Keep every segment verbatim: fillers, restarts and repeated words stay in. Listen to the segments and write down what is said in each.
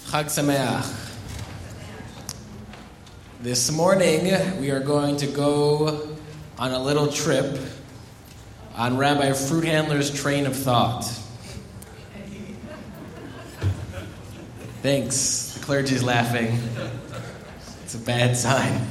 Chag Sameach. This morning we are going to go on a little trip on Rabbi Fruit Handler's train of thought. Thanks. The clergy's laughing. It's a bad sign.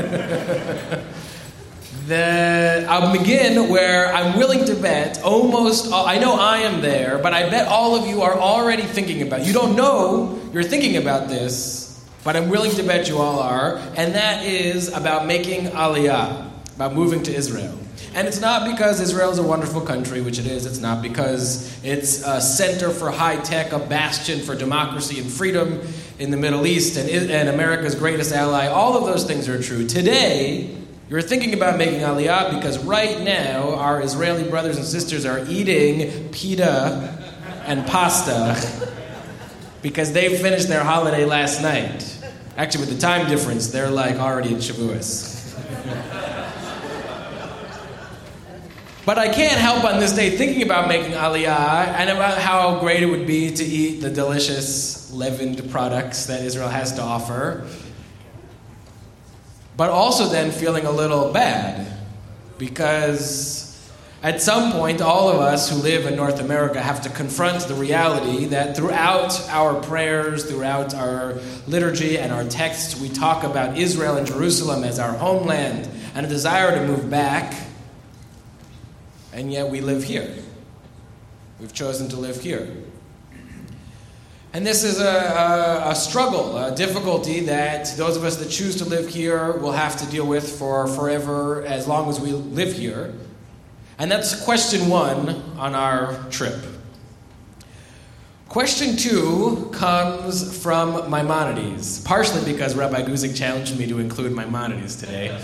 the, I'll begin where I'm willing to bet almost all, I know I am there, but I bet all of you are already thinking about it. You don't know you're thinking about this, but I'm willing to bet you all are, and that is about making Aliyah, about moving to Israel. And it's not because Israel is a wonderful country, which it is. It's not because it's a center for high tech, a bastion for democracy and freedom in the Middle East, and, and America's greatest ally. All of those things are true. Today, you're thinking about making Aliyah because right now our Israeli brothers and sisters are eating pita and pasta because they finished their holiday last night. Actually, with the time difference, they're like already at Shavuos. But I can't help on this day thinking about making Aliyah and about how great it would be to eat the delicious leavened products that Israel has to offer. But also then feeling a little bad because at some point all of us who live in North America have to confront the reality that throughout our prayers, throughout our liturgy and our texts, we talk about Israel and Jerusalem as our homeland and a desire to move back. And yet we live here. We've chosen to live here. And this is a, a, a struggle, a difficulty that those of us that choose to live here will have to deal with for forever as long as we live here. And that's question one on our trip. Question two comes from Maimonides, partially because Rabbi Guzik challenged me to include Maimonides today.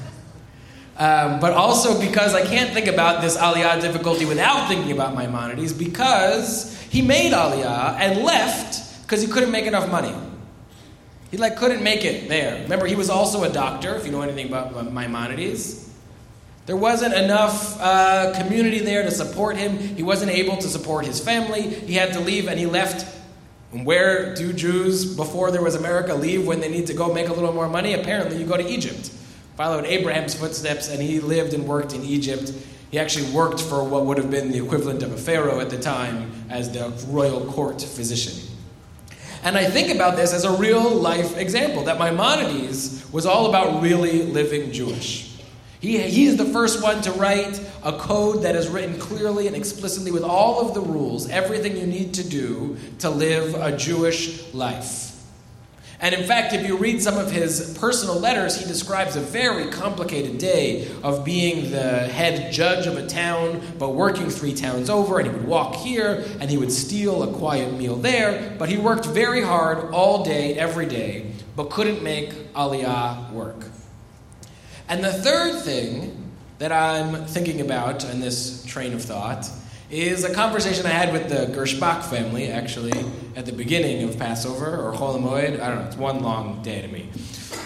Um, but also because I can't think about this Aliyah difficulty without thinking about Maimonides, because he made Aliyah and left because he couldn't make enough money. He like couldn't make it there. Remember, he was also a doctor, if you know anything about Maimonides. There wasn't enough uh, community there to support him. He wasn't able to support his family. He had to leave, and he left. And where do Jews, before there was America, leave when they need to go make a little more money? Apparently, you go to Egypt. Followed Abraham's footsteps, and he lived and worked in Egypt. He actually worked for what would have been the equivalent of a pharaoh at the time as the royal court physician. And I think about this as a real-life example, that Maimonides was all about really living Jewish. He, he is the first one to write a code that is written clearly and explicitly with all of the rules, everything you need to do to live a Jewish life. And in fact, if you read some of his personal letters, he describes a very complicated day of being the head judge of a town, but working three towns over, and he would walk here, and he would steal a quiet meal there, but he worked very hard all day, every day, but couldn't make Aliyah work. And the third thing that I'm thinking about in this train of thought is a conversation I had with the Gershbach family, actually, at the beginning of Passover, or Chol HaMoed. I don't know, it's one long day to me.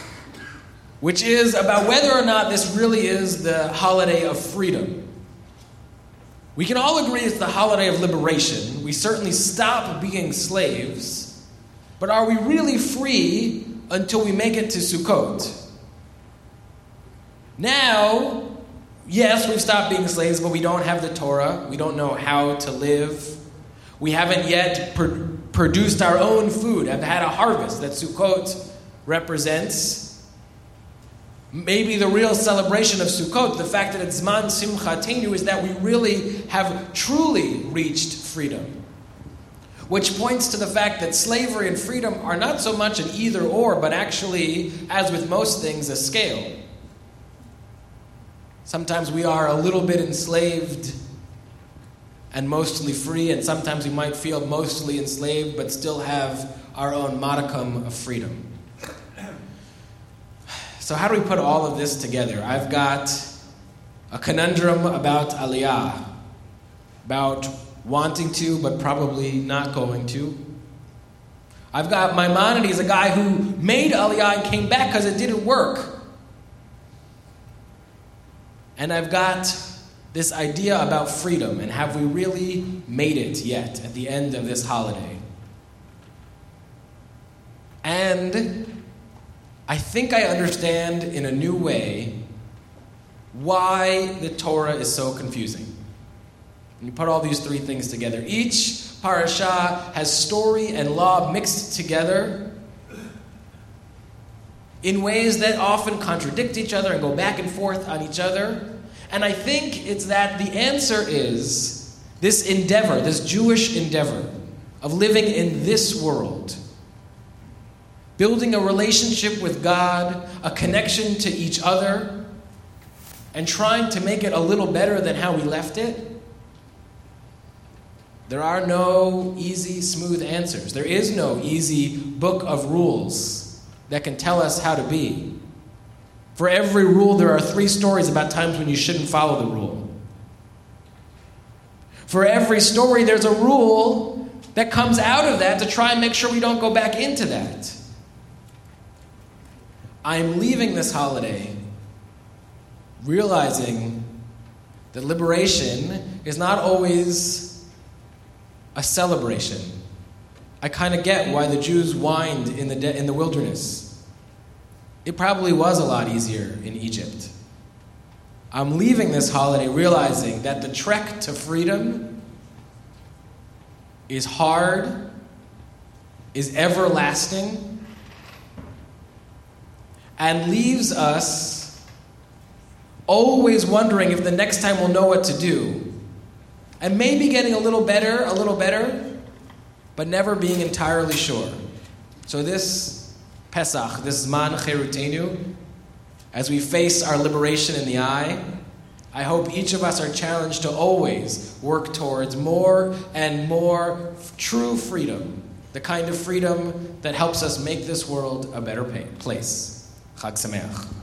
Which is about whether or not this really is the holiday of freedom. We can all agree it's the holiday of liberation. We certainly stop being slaves. But are we really free until we make it to Sukkot? Now, yes, we've stopped being slaves, but we don't have the Torah. We don't know how to live. We haven't yet pr- produced our own food, have had a harvest that Sukkot represents. Maybe the real celebration of Sukkot, the fact that it's Zman Simchatenu, is that we really have truly reached freedom. Which points to the fact that slavery and freedom are not so much an either or, but actually, as with most things, a scale. Sometimes we are a little bit enslaved and mostly free, and sometimes we might feel mostly enslaved but still have our own modicum of freedom. So how do we put all of this together? I've got a conundrum about Aliyah, about wanting to but probably not going to. I've got Maimonides, a guy who made Aliyah and came back because it didn't work. And I've got this idea about freedom, and have we really made it yet at the end of this holiday? And I think I understand in a new way why the Torah is so confusing. And you put all these three things together. Each parasha has story and law mixed together in ways that often contradict each other and go back and forth on each other. And I think it's that the answer is this endeavor, this Jewish endeavor of living in this world, building a relationship with God, a connection to each other, and trying to make it a little better than how we left it. There are no easy, smooth answers. There is no easy book of rules that can tell us how to be. For every rule, there are three stories about times when you shouldn't follow the rule. For every story, there's a rule that comes out of that to try and make sure we don't go back into that. I'm leaving this holiday realizing that liberation is not always a celebration. I kind of get why the Jews whined in the de- in the wilderness. It probably was a lot easier in Egypt. I'm leaving this holiday realizing that the trek to freedom is hard, is everlasting, and leaves us always wondering if the next time we'll know what to do. And maybe getting a little better, a little better, but never being entirely sure. So this Pesach, this Zman Cherutenu, as we face our liberation in the eye, I hope each of us are challenged to always work towards more and more true freedom, the kind of freedom that helps us make this world a better place. Chag Sameach.